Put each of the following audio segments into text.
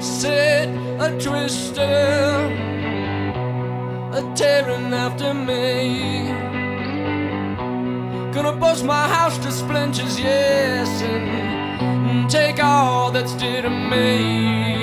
set, a twister, a tearing after me. Gonna bust my house to splinters, yes, and take all that's dear to me.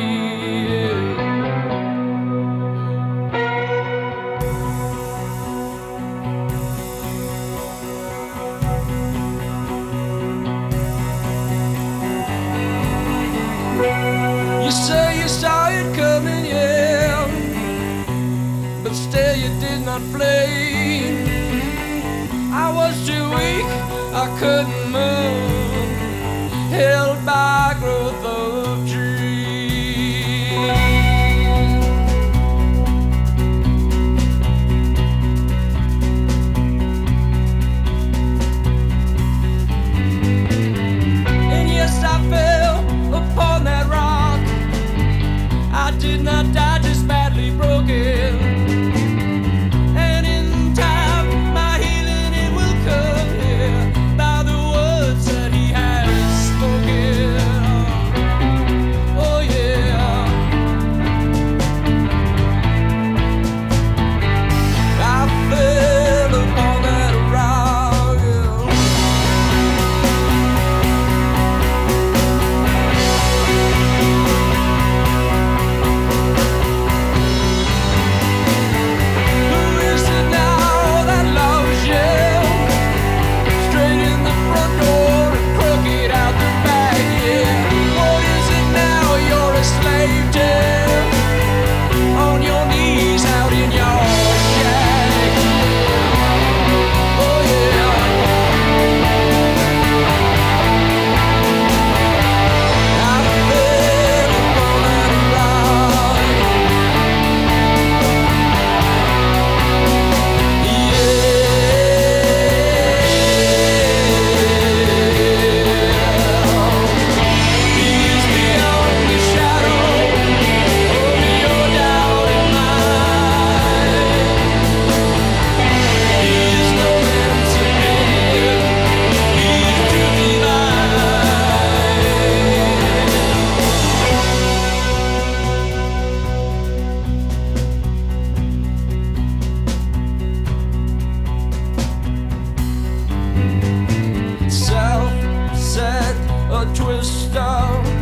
You say you saw it coming, yeah, but still you did not flee. I was too weak, I couldn't move, held by growth of trees. And yes, I fell upon that rock. I did not die, just badly broken. And in time, my healing it will come here by the words that he has spoken. Oh yeah, I fell upon that rock. Who is it now that loves you? Straight in the front door and crooked out the back, yeah. What is it now you're a slave to? On your knees out in your shack. Oh yeah, I fell upon that rock. He's beyond the shadow of your doubt and mine. He's no man to give, he's too divine. Self-set, a twister,